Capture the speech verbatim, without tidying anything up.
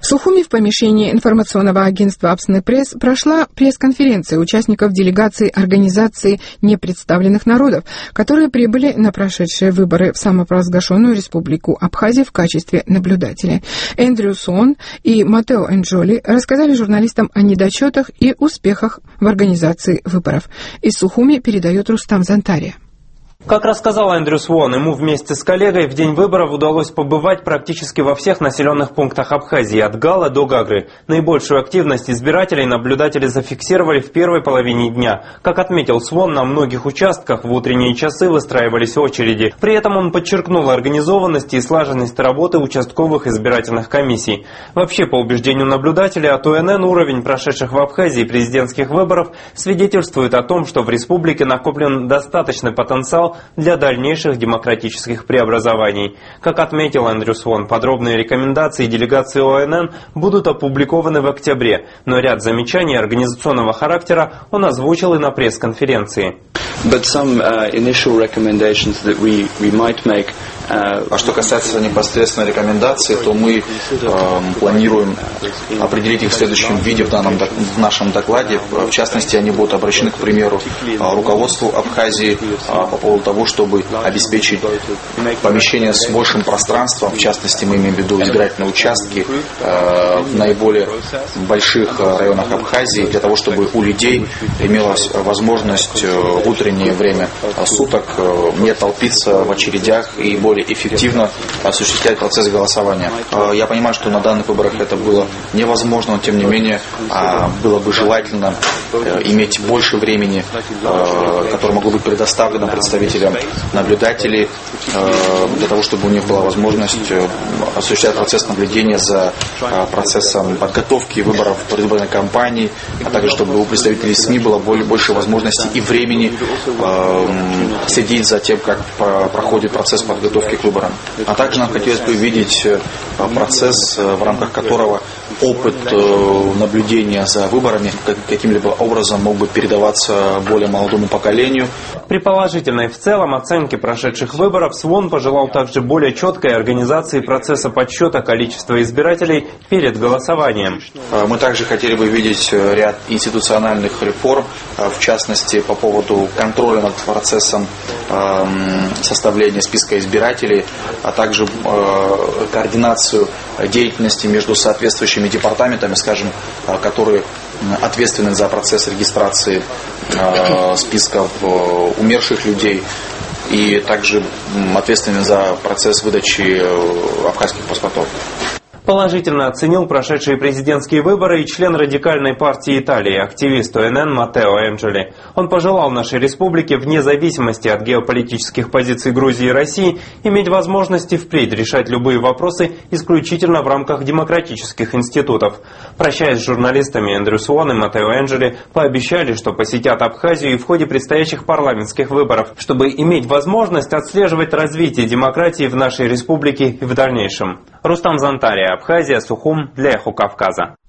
Сухуми в помещении информационного агентства «Апсны Пресс» прошла пресс-конференция участников делегации Организации непредставленных народов, которые прибыли на прошедшие выборы в самопровозглашенную республику Абхазия в качестве наблюдателей. Эндрю Суон и Матео Энджоли рассказали журналистам о недочетах и успехах в организации выборов. Из Сухуми передает Рустам Зантария. Как рассказал Эндрю Суон, ему вместе с коллегой в день выборов удалось побывать практически во всех населенных пунктах Абхазии, от Гала до Гагры. Наибольшую активность избирателей наблюдатели зафиксировали в первой половине дня. Как отметил Суон, на многих участках в утренние часы выстраивались очереди. При этом он подчеркнул организованность и слаженность работы участковых избирательных комиссий. Вообще, по убеждению наблюдателя от ОНН, уровень прошедших в Абхазии президентских выборов свидетельствует о том, что в республике накоплен достаточный потенциал для дальнейших демократических преобразований. Как отметил Эндрю Суон, подробные рекомендации делегации ОНН будут опубликованы в октябре, но ряд замечаний организационного характера он озвучил и на пресс-конференции. But some, uh, initial recommendations that we, we might make, uh, а что касается непосредственно рекомендаций, то мы э, планируем определить их в следующем виде в, данном, в нашем докладе. В частности, они будут обращены, к примеру, руководству Абхазии по поводу того, чтобы обеспечить помещение с большим пространством. В частности, мы имеем в виду избирательные участки э, в наиболее больших районах Абхазии, для того, чтобы у людей имелась возможность в утреннее время суток не толпиться в очередях и более эффективно осуществлять процесс голосования. Я понимаю, что на данных выборах это было невозможно, но тем не менее было бы желательно иметь больше времени, которое могло быть предоставлено представителям наблюдателей, для того, чтобы у них была возможность осуществлять процесс наблюдения за процессом подготовки выборов, предвыборной кампании, а также чтобы у представителей СМИ было более, больше возможностей и времени следить за тем, как проходит процесс подготовки к выборам. А также нам хотелось бы видеть процесс, в рамках которого опыт наблюдения за выборами каким-либо образом мог бы передаваться более молодому поколению. При положительной в целом оценке прошедших выборов Суон пожелал также более четкой организации процесса подсчета количества избирателей перед голосованием. Мы также хотели бы видеть ряд институциональных реформ, в частности по поводу контроля над процессом составления списка избирателей, а также координацию деятельности между соответствующими департаментами, скажем, которые ответственны за процесс регистрации списков умерших людей и также ответственны за процесс выдачи абхазских паспортов. Положительно оценил прошедшие президентские выборы и член радикальной партии Италии, активист ОНН Матео Энджоли. Он пожелал нашей республике, вне зависимости от геополитических позиций Грузии и России, иметь возможности впредь решать любые вопросы исключительно в рамках демократических институтов. Прощаясь с журналистами, Эндрю Суон и Матео Энджоли пообещали, что посетят Абхазию и в ходе предстоящих парламентских выборов, чтобы иметь возможность отслеживать развитие демократии в нашей республике и в дальнейшем. Рустам Зантария, Абхазия, Сухум, для Эхо Кавказа.